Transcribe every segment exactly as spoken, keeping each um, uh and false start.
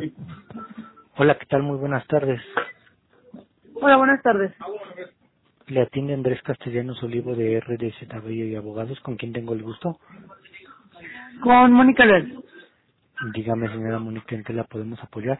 Hola, ¿qué tal? Muy buenas tardes. Hola, buenas tardes. Le atiende Andrés Castellanos Olivo de R D Z Bello y Abogados, con quien tengo el gusto. Con Mónica Leal. Dígame, señora Mónica, ¿en qué la podemos apoyar?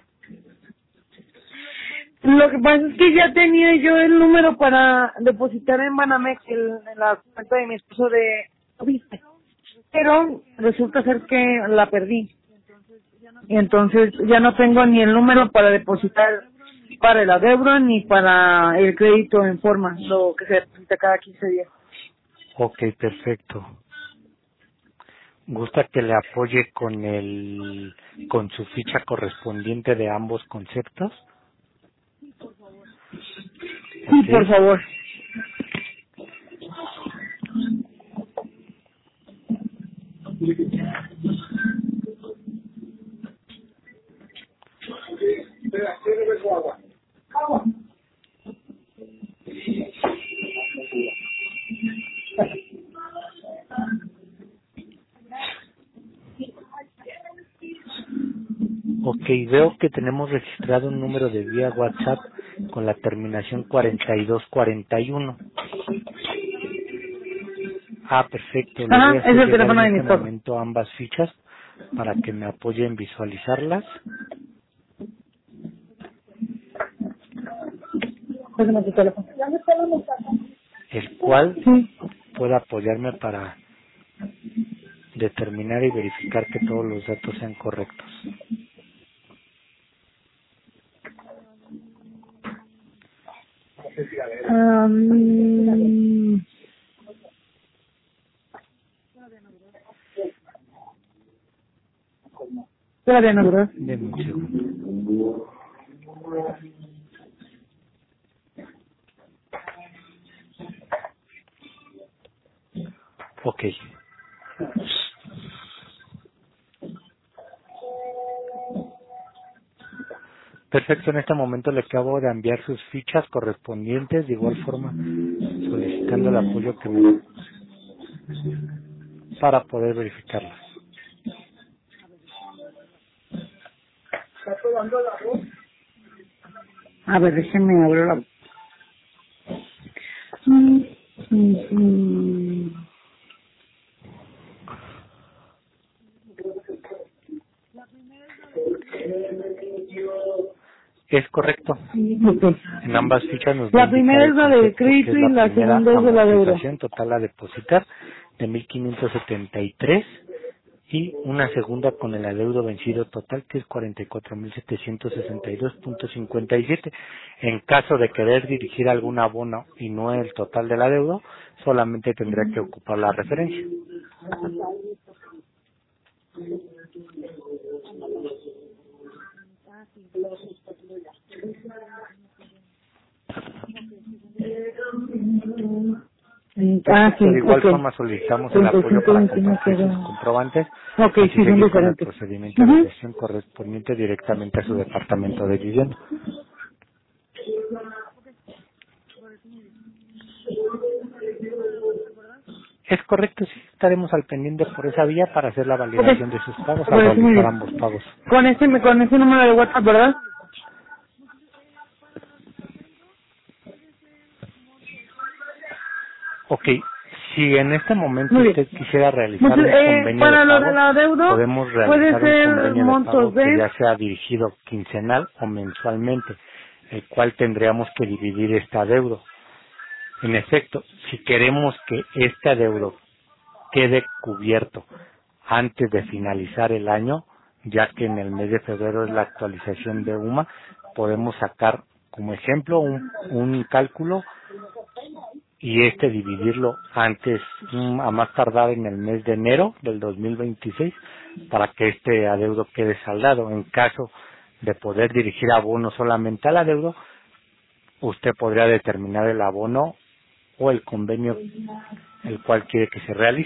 Lo que pasa es que ya tenía yo el número para depositar en Banamex, el, en la cuenta de mi esposo de Viste, pero resulta ser que la perdí. Y entonces ya no tengo ni el número para depositar para el adeudo ni para el crédito en forma, lo que se deposita cada quince días. Ok, perfecto. ¿Gusta que le apoye con el con su ficha correspondiente de ambos conceptos? Sí, Ok. por favor. Ok, veo que tenemos registrado un número de vía WhatsApp con la terminación cuarenta y dos cuarenta y uno. Ah, perfecto. Le voy Ajá, a es hacer el llegar teléfono en de mi este esposo. momento ambas fichas para que me apoye en visualizarlas, Pásame tu teléfono. el cual Sí. pueda apoyarme para determinar y verificar que todos los datos sean correctos. Um, todavía no, ¿verdad? Deme un segundo. Ok. Perfecto, en este momento le acabo de enviar sus fichas correspondientes, de igual forma solicitando el apoyo que me para poder verificarlas. A ver, déjeme abrir la... Mm, mm, mm. Es correcto. Ok. En ambas fichas nos va a La indicar primera el es la del concepto, que crédito es y la la primera segunda es de la deuda. amortización total a depositar de mil quinientos setenta y tres y una segunda con el adeudo vencido total que es cuarenta y cuatro mil setecientos sesenta y dos punto cincuenta y siete. En caso de querer dirigir algún abono y no el total del adeudo, solamente tendrá que ocupar la referencia. Ah, sí, Perfecto, de igual ok. forma solicitamos el treinta y apoyo cinco, para veintiuno, compartir sus cero. comprobantes, Ok, así sí, son seguir con el diferentes. procedimiento de Ujú. gestión correspondiente directamente a su departamento de vivienda. Es correcto, sí, estaremos al pendiente por esa vía para hacer la Ok, validación de sus pagos me al parece muy realizar bien. ambos pagos. Con ese, con ese número de WhatsApp, ¿verdad? Ok, si en este momento Muy bien. usted quisiera realizar Muchas- un eh, convenio de para lo del pago, adeudo, podemos puede realizar un ser convenio de montos pago que de... ya sea dirigido quincenal o mensualmente, el cual tendríamos que dividir este adeudo. En efecto, si queremos que este adeudo quede cubierto antes de finalizar el año, ya que en el mes de febrero es la actualización de U M A, podemos sacar como ejemplo un, un cálculo y este dividirlo antes, mm, a más tardar en el mes de enero del dos mil veintiséis, para que este adeudo quede saldado. En caso de poder dirigir abono solamente al adeudo, usted podría determinar el abono o el convenio el cual quiere que se realice.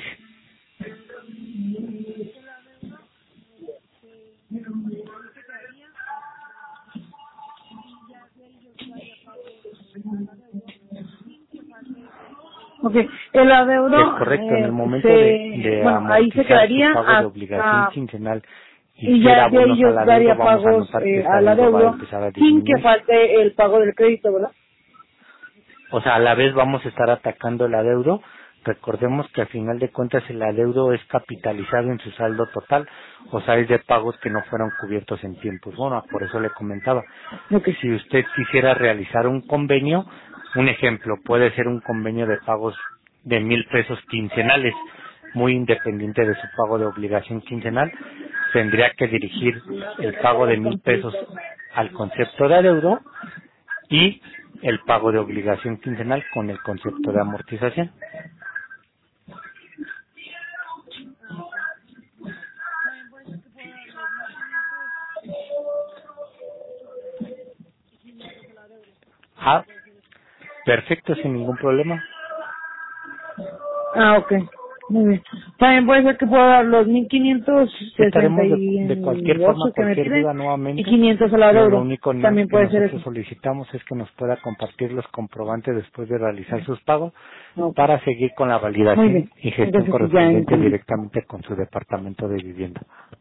Ok, el Es adeudo, correcto, en el eh, momento de, se, de bueno, ahí se amortizar su quedaría pago de obligación hasta... quincenal y ya de ahí yo daría pagos eh, al adeudo sin que falte el pago del crédito, ¿verdad? O sea, a la vez vamos a estar atacando el adeudo. Recordemos que al final de cuentas el adeudo es capitalizado en su saldo total, o sea, es de pagos que no fueron cubiertos en tiempos. Bueno, por eso le comentaba. Okay. Si usted quisiera realizar un convenio, un ejemplo, puede ser un convenio de pagos de mil pesos quincenales, muy independiente de su pago de obligación quincenal, tendría que dirigir el pago de mil pesos al concepto de adeudo y el pago de obligación quincenal con el concepto de amortización. Ah, perfecto, sin ningún problema. Ah, ok. Muy bien. También puede ser que pueda dar los mil quinientos sesenta de, de cualquier forma, que me cualquier piden duda nuevamente. y quinientos al adeudo. Lo único También que puede ser nosotros eso. solicitamos es que nos pueda compartir los comprobantes después de realizar sus pagos Okay. para seguir con la Muy validación bien. y gestión Entonces, correspondiente directamente con su departamento de vivienda.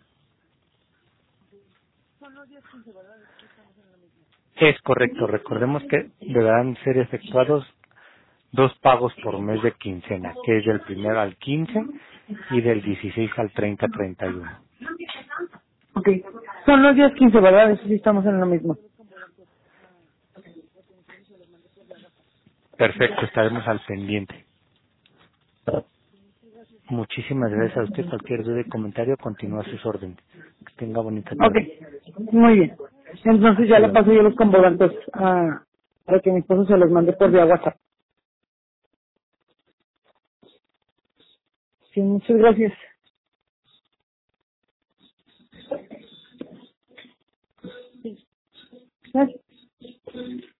Es correcto, recordemos que deberán ser efectuados dos pagos por mes de quincena, que es del primero al quince y del dieciséis al treinta treinta y uno. Ok. Son los días quince, ¿verdad? Eso sí estamos en lo mismo. Perfecto, estaremos al pendiente. Muchísimas gracias a usted. Cualquier duda y comentario, continúa a sus órdenes. Que tenga bonita tarde. Ok. Muy bien. Entonces ya le paso yo los comprobantes a, para que mi esposo se los mande por vía WhatsApp. Sí, muchas gracias. Gracias.